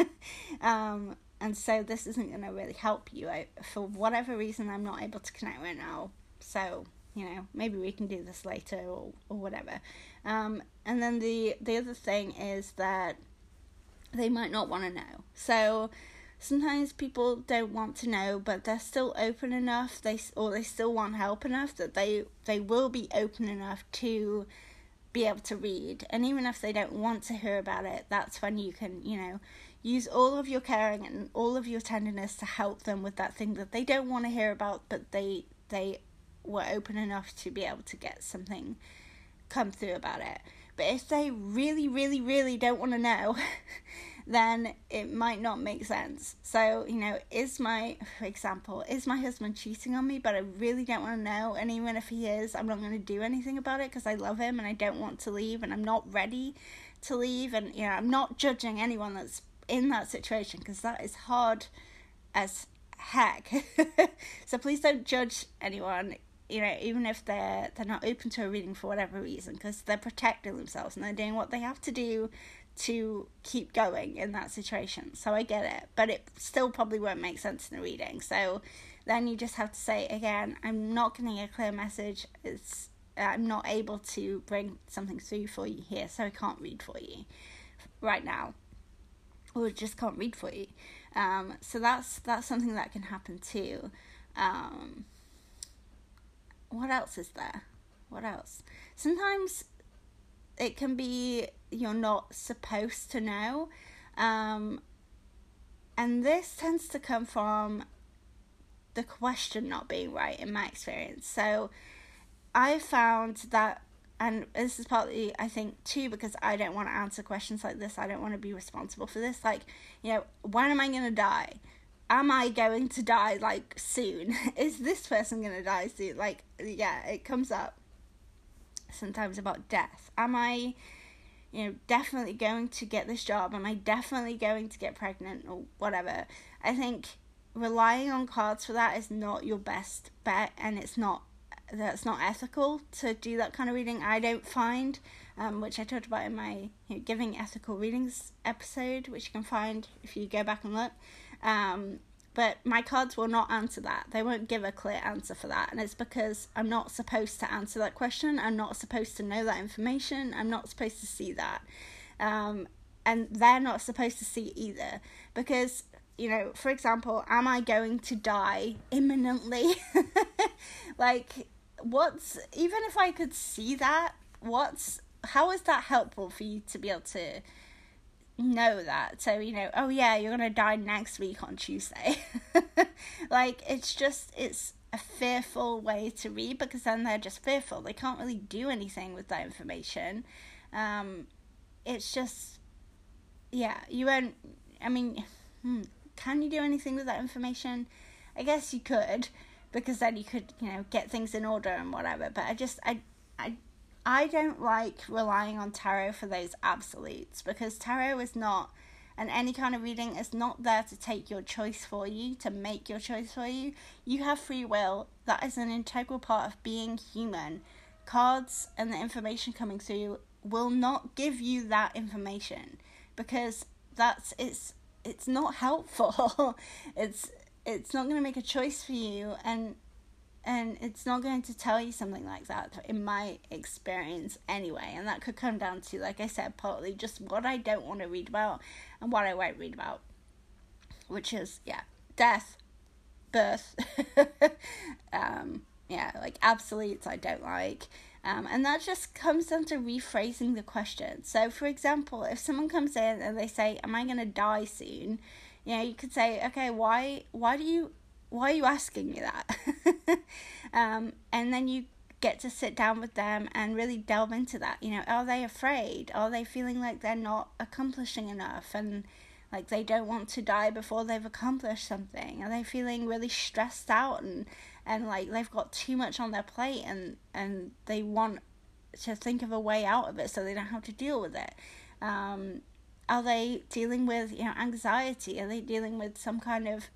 um and so this isn't going to really help you. I, for whatever reason, I'm not able to connect right now, so, you know, maybe we can do this later, or, or whatever. Um and then the the other thing is that they might not want to know. So sometimes people don't want to know, but they're still open enough, they or they still want help enough that they they will be open enough to be able to read. And even if they don't want to hear about it, that's when you can, you know, use all of your caring and all of your tenderness to help them with that thing that they don't want to hear about, but they they were open enough to be able to get something come through about it. But if they really, really, really don't want to know, then it might not make sense. So, you know, is my, for example, is my husband cheating on me, but I really don't want to know, and even if he is, I'm not going to do anything about it because I love him and I don't want to leave and I'm not ready to leave, and, you know, I'm not judging anyone that's in that situation, because that is hard as heck. So please don't judge anyone, you know, even if they're they're not open to a reading for whatever reason, because they're protecting themselves and they're doing what they have to do to keep going in that situation. So I get it, but it still probably won't make sense in a reading. So then you just have to say, again, I'm not getting a clear message. It's I'm not able to bring something through for you here, so I can't read for you right now, or just can't read for you. Um, so that's that's something that can happen too. Um, what else is there? What else? Sometimes it can be you're not supposed to know. Um, and this tends to come from the question not being right, in my experience. So I found that, and this is partly, I think, too, because I don't want to answer questions like this. I don't want to be responsible for this. Like, you know, when am I going to die? Am I going to die, like, soon? Is this person going to die soon? Like, yeah, it comes up sometimes about death. Am I, you know, definitely going to get this job? Am I definitely going to get pregnant or whatever? I think relying on cards for that is not your best bet, and it's not, that's not ethical to do that kind of reading, I don't find, um, which I talked about in my, you know, Giving Ethical Readings episode, which you can find if you go back and look. Um, but my cards will not answer that. They won't give a clear answer for that, and it's because I'm not supposed to answer that question. I'm not supposed to know that information. I'm not supposed to see that. Um, and they're not supposed to see either, because, you know, for example, am I going to die imminently? Like, what's, even if I could see that, what's, how is that helpful for you to be able to know that? So, you know, oh yeah, you're gonna die next week on Tuesday. Like, it's just, it's a fearful way to read, because then they're just fearful. They can't really do anything with that information. Um, it's just, yeah, you won't, I mean, hmm, can you do anything with that information? I guess you could, because then you could, you know, get things in order and whatever. But I just, I, I, I don't like relying on tarot for those absolutes, because tarot is not, and any kind of reading is not there to take your choice for you, to make your choice for you. You have free will. That is an integral part of being human. Cards and the information coming through will not give you that information, because that's, it's, it's not helpful. it's, it's not going to make a choice for you, and And it's not going to tell you something like that, in my experience anyway. And that could come down to, like I said, partly just what I don't want to read about and what I won't read about. Which is, yeah, death, birth, um, yeah, like absolutes I don't like. Um, and that just comes down to rephrasing the question. So, for example, if someone comes in and they say, am I going to die soon? You know, you could say, okay, why, why do you... why are you asking me that? um, and then you get to sit down with them and really delve into that. You know, are they afraid? Are they feeling like they're not accomplishing enough, and like they don't want to die before they've accomplished something? Are they feeling really stressed out and, and like they've got too much on their plate, and, and they want to think of a way out of it so they don't have to deal with it? Um, are they dealing with, you know, anxiety? Are they dealing with some kind of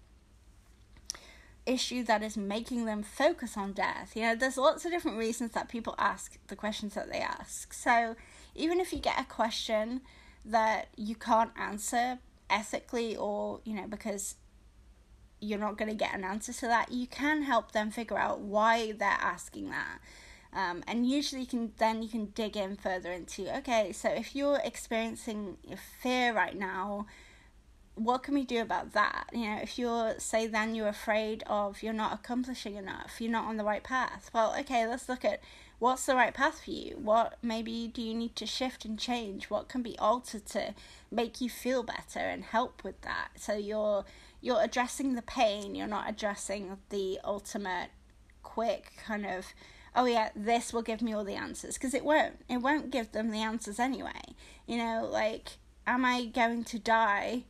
issue that is making them focus on death? You know, there's lots of different reasons that people ask the questions that they ask. So even if you get a question that you can't answer ethically, or, you know, because you're not going to get an answer to that, you can help them figure out why they're asking that. Um, and usually you can then you can dig in further into, okay, so if you're experiencing fear right now, what can we do about that? You know, if you're, say then you're afraid of you're not accomplishing enough, you're not on the right path. Well, okay, let's look at what's the right path for you. What maybe do you need to shift and change? What can be altered to make you feel better and help with that? So you're you're addressing the pain, you're not addressing the ultimate quick kind of, oh yeah, this will give me all the answers, because it won't. It won't give them the answers anyway. You know, like, am I going to die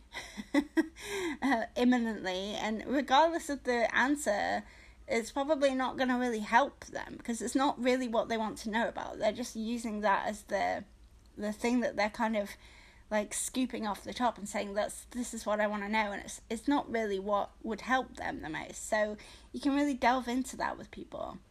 uh, imminently? And regardless of the answer, it's probably not going to really help them, because it's not really what they want to know about. They're just using that as the the thing that they're kind of like scooping off the top and saying, that's this is what I want to know, and it's it's not really what would help them the most. So you can really delve into that with people.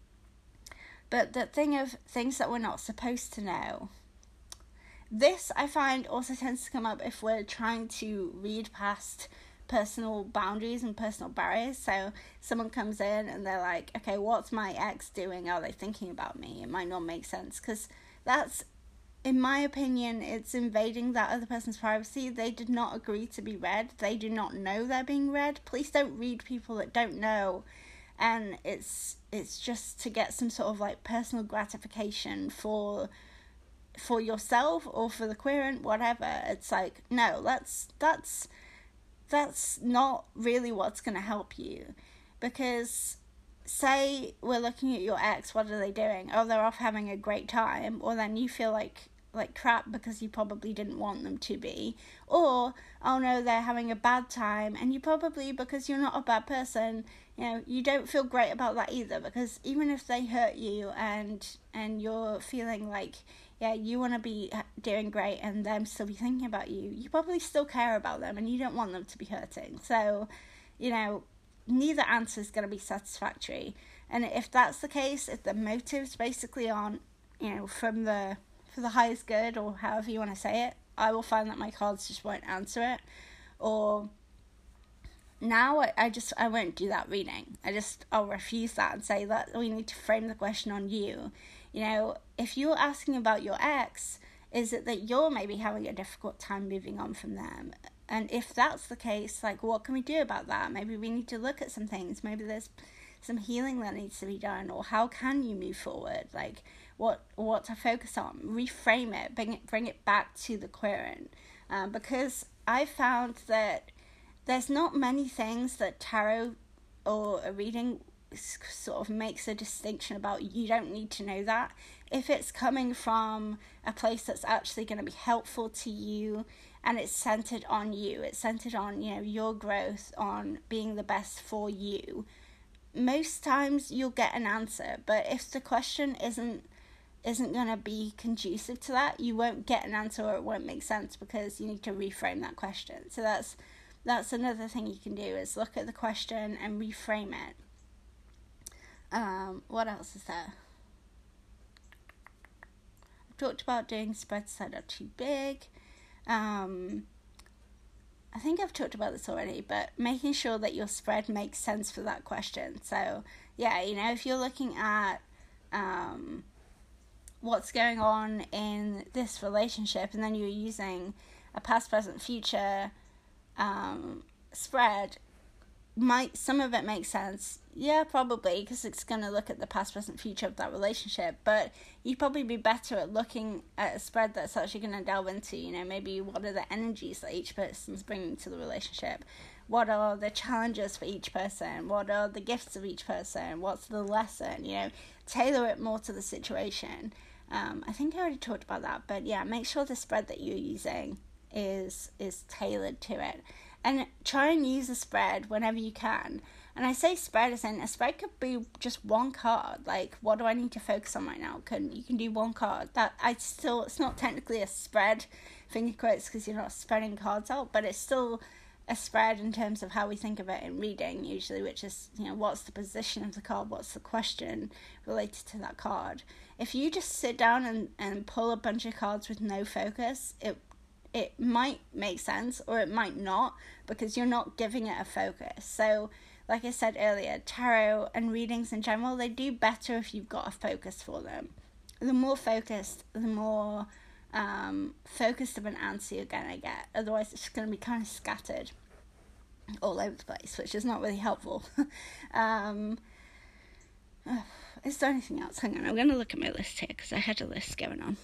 But the thing of things that we're not supposed to know, this, I find, also tends to come up if we're trying to read past personal boundaries and personal barriers. So someone comes in and they're like, okay, what's my ex doing? Are they thinking about me? It might not make sense, because that's, in my opinion, it's invading that other person's privacy. They did not agree to be read. They do not know they're being read. Please don't read people that don't know. And it's it's just to get some sort of like personal gratification for for yourself or for the querent, whatever. It's like, no, that's that's that's not really what's going to help you. Because say we're looking at your ex, what are they doing? Oh, they're off having a great time. Or then you feel like like crap because you probably didn't want them to be. Or, oh no, they're having a bad time, and you probably, because you're not a bad person, you know, you don't feel great about that either, because even if they hurt you and and you're feeling like, yeah, you want to be doing great and them still be thinking about you, you probably still care about them and you don't want them to be hurting. So, you know, neither answer is going to be satisfactory. And if that's the case, if the motives basically aren't, you know, from the for the highest good, or however you want to say it, I will find that my cards just won't answer it. Or now I, I just I won't do that reading. I just I'll refuse that and say that we need to frame the question on you. You know, if you're asking about your ex, is it that you're maybe having a difficult time moving on from them? And if that's the case, like, what can we do about that? Maybe we need to look at some things. Maybe there's some healing that needs to be done, or how can you move forward, like what what to focus on, reframe it, bring it bring it back to the current, um, because I found that there's not many things that tarot or a reading sort of makes a distinction about. You don't need to know that. If it's coming from a place that's actually going to be helpful to you, and it's centered on you, it's centered on, you know, your growth, on being the best for you, most times you'll get an answer. But if the question isn't isn't going to be conducive to that, you won't get an answer, or it won't make sense, because you need to reframe that question. So that's that's another thing you can do, is look at the question and reframe it. Um, what else is there? I've talked about doing spreads that are too big. Um, I think I've talked about this already, but making sure that your spread makes sense for that question. So, yeah, you know, if you're looking at um, what's going on in this relationship, and then you're using a past, present, future um, spread, might some of it make sense? Yeah, probably, because it's going to look at the past, present, future of that relationship. But you'd probably be better at looking at a spread that's actually going to delve into, you know, maybe what are the energies that each person's bringing to the relationship? What are the challenges for each person? What are the gifts of each person? What's the lesson? You know, tailor it more to the situation. Um, I think I already talked about that, but yeah, make sure the spread that you're using is is tailored to it. And try and use a spread whenever you can. And I say spread as in, a spread could be just one card. Like, what do I need to focus on right now? Can you can do one card. That I still, it's not technically a spread, finger quotes, because you're not spreading cards out, but it's still a spread in terms of how we think of it in reading usually, which is, you know, what's the position of the card, what's the question related to that card. If you just sit down and, and pull a bunch of cards with no focus, it it might make sense, or it might not, because you're not giving it a focus. So, like I said earlier, tarot and readings in general, they do better if you've got a focus for them. The more focused, the more um, focused of an answer you're going to get. Otherwise, it's just going to be kind of scattered all over the place, which is not really helpful. um, uh, is there anything else? Hang on, I'm going to look at my list here, because I had a list going on.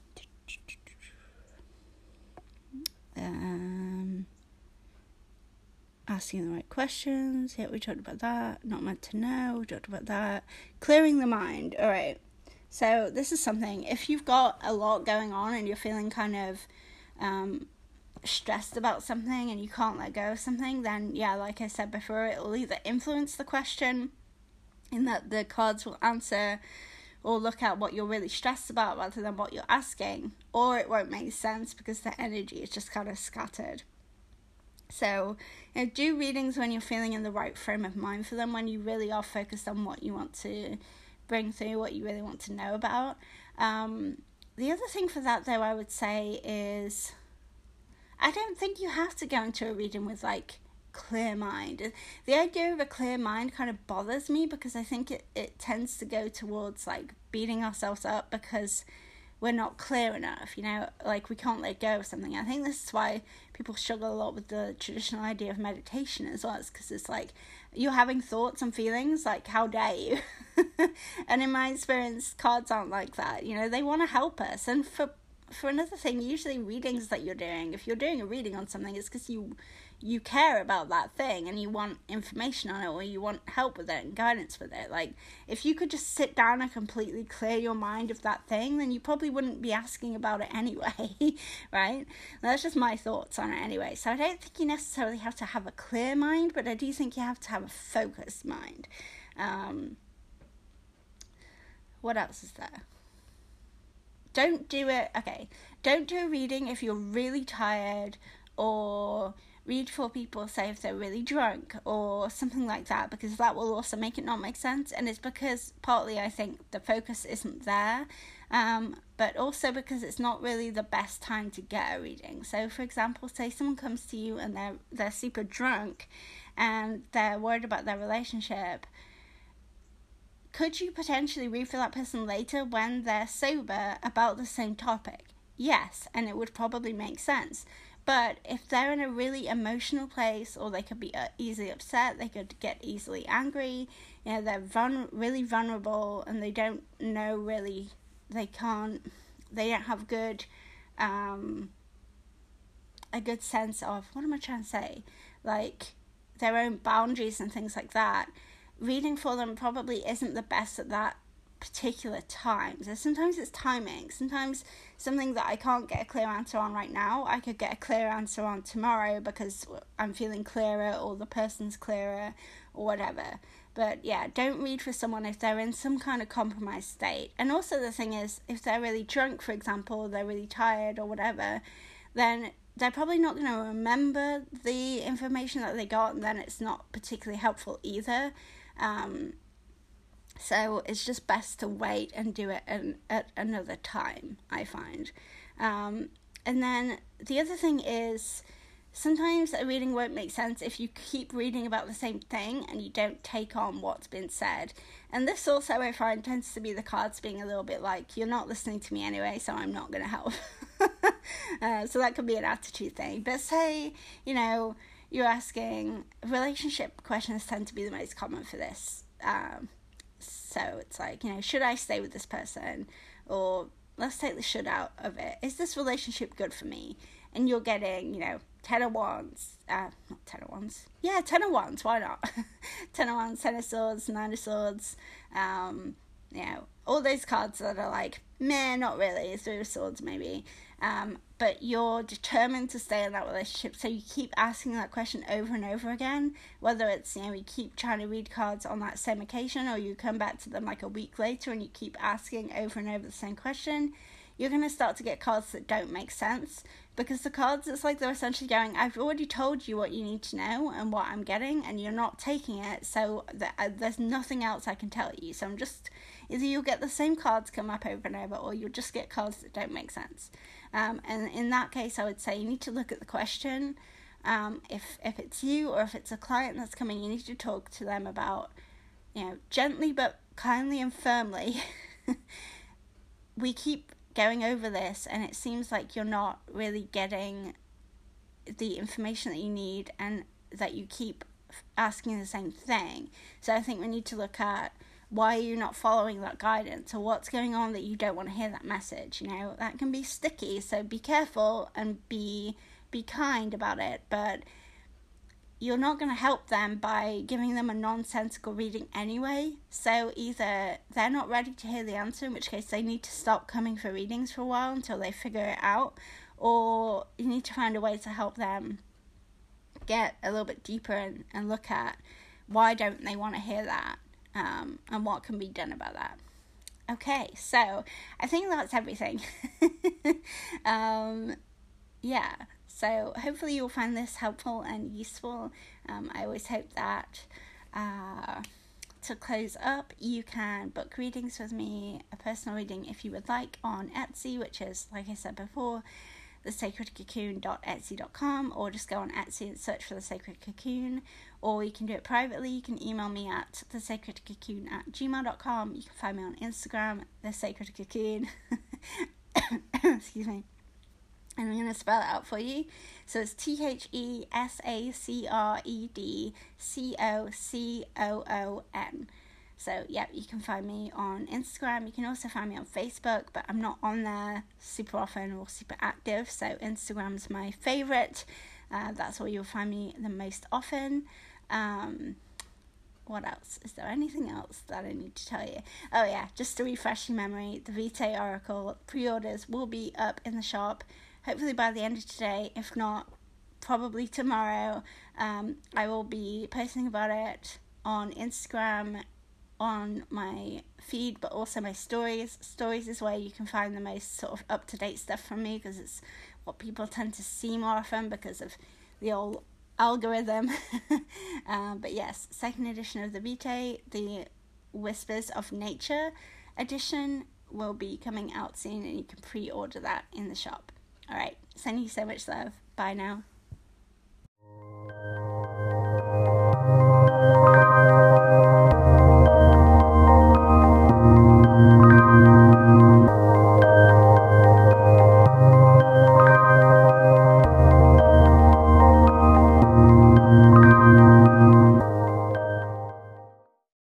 Um, asking the right questions. Yeah, we talked about that. Not meant to know. We talked about that. Clearing the mind. All right. So this is something, if you've got a lot going on and you're feeling kind of um, stressed about something and you can't let go of something, then yeah, like I said before, it will either influence the question in that the cards will answer or look at what you're really stressed about rather than what you're asking, or it won't make sense because the energy is just kind of scattered. So, you know, do readings when you're feeling in the right frame of mind for them, when you really are focused on what you want to bring through, what you really want to know about. Um, the other thing for that, though, I would say is, I don't think you have to go into a reading with, like, clear mind. The idea of a clear mind kind of bothers me, because I think it, it tends to go towards like beating ourselves up because we're not clear enough, you know, like we can't let go of something. I think this is why people struggle a lot with the traditional idea of meditation as well, it's because it's like you're having thoughts and feelings, like how dare you. And in my experience, cards aren't like that, you know, they want to help us. And for for another thing, usually readings that you're doing, if you're doing a reading on something, it's because you you care about that thing and you want information on it, or you want help with it and guidance with it. Like, if you could just sit down and completely clear your mind of that thing, then you probably wouldn't be asking about it anyway, right? That's just my thoughts on it anyway. So I don't think you necessarily have to have a clear mind, but I do think you have to have a focused mind. Um, what else is there? Don't do it, okay, don't do a reading if you're really tired, or read for people, say, if they're really drunk or something like that, because that will also make it not make sense. And it's because partly I think the focus isn't there, um, but also because it's not really the best time to get a reading. So, for example, say someone comes to you and they're they're super drunk and they're worried about their relationship. Could you potentially read for that person later when they're sober about the same topic? Yes, and it would probably make sense. But if they're in a really emotional place, or they could be easily upset, they could get easily angry, you know, they're vul- really vulnerable, and they don't know really, they can't, they don't have good, um, a good sense of, what am I trying to say, like, their own boundaries and things like that, reading for them probably isn't the best at that particular time. So sometimes it's timing. Sometimes something that I can't get a clear answer on right now, I could get a clear answer on tomorrow because I'm feeling clearer, or the person's clearer, or whatever. But yeah, don't read for someone if they're in some kind of compromised state. And also the thing is, if they're really drunk, for example, they're really tired or whatever, then they're probably not going to remember the information that they got, and then it's not particularly helpful either. Um, So it's just best to wait and do it an, at another time, I find. Um, and then the other thing is, sometimes a reading won't make sense if you keep reading about the same thing and you don't take on what's been said. And this also, I find, tends to be the cards being a little bit like, you're not listening to me anyway, so I'm not going to help. uh, so that could be an attitude thing. But say, you know, you're asking, relationship questions tend to be the most common for this. Um, So it's like, you know, should I stay with this person? Or let's take the should out of it. Is this relationship good for me? And you're getting, you know, ten of wands. Uh, not ten of wands. Yeah, ten of wands. Why not? ten of wands, ten of swords, nine of swords. Um, you know, all those cards that are like, meh, not really. Three of swords maybe. Um, but you're determined to stay in that relationship, so you keep asking that question over and over again, whether it's, you know, you keep trying to read cards on that same occasion, or you come back to them like a week later and you keep asking over and over the same question, you're going to start to get cards that don't make sense, because the cards, it's like they're essentially going, I've already told you what you need to know and what I'm getting, and you're not taking it, so th- uh, there's nothing else I can tell you. So I'm just, either you'll get the same cards come up over and over, or you'll just get cards that don't make sense. Um, and in that case, I would say you need to look at the question. Um, if if it's you, or if it's a client that's coming, you need to talk to them about, you know, gently but kindly and firmly. We keep going over this, and it seems like you're not really getting the information that you need, and that you keep asking the same thing. So I think we need to look at, why are you not following that guidance, or what's going on that you don't want to hear that message. You know, that can be sticky, so be careful and be be kind about it, but you're not going to help them by giving them a nonsensical reading anyway. So either they're not ready to hear the answer, in which case they need to stop coming for readings for a while until they figure it out, or you need to find a way to help them get a little bit deeper and, and look at, why don't they want to hear that? Um, and what can be done about that. Okay, so I think that's everything. um, yeah, so hopefully you'll find this helpful and useful. Um, I always hope that uh, to close up, you can book readings with me, a personal reading if you would like, on Etsy, which is, like I said before, the sacred cocoon dot etsy dot com, or just go on Etsy and search for The Sacred Cocoon, or you can do it privately. You can email me at the sacred cocoon at gmail dot com. You can find me on Instagram, The Sacred Cocoon. Excuse me. And I'm going to spell it out for you. So it's T H E S A C R E D C O C O O N. So, yeah, you can find me on Instagram. You can also find me on Facebook, but I'm not on there super often or super active. So Instagram's my favourite. Uh, that's where you'll find me the most often. Um, what else? Is there anything else that I need to tell you? Oh, yeah, just to refresh your memory, the Vitae Oracle pre-orders will be up in the shop, hopefully by the end of today. If not, probably tomorrow. Um, I will be posting about it on Instagram, on my feed, but also my stories. Stories is where you can find the most sort of up-to-date stuff from me, because it's what people tend to see more often because of the old algorithm. um, but yes, second edition of the Vitae, the Whispers of Nature edition, will be coming out soon, and you can pre-order that in the shop. Alright, sending you so much love. Bye now.